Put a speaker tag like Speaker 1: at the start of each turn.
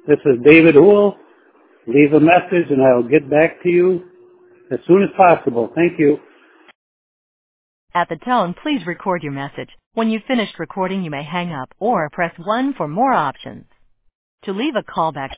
Speaker 1: This is David Hool. Leave a message and I'll get back to you as soon as possible. Thank you.
Speaker 2: At the tone, please record your message. When you've finished recording, you may hang up or press 1 for more options. To leave a callback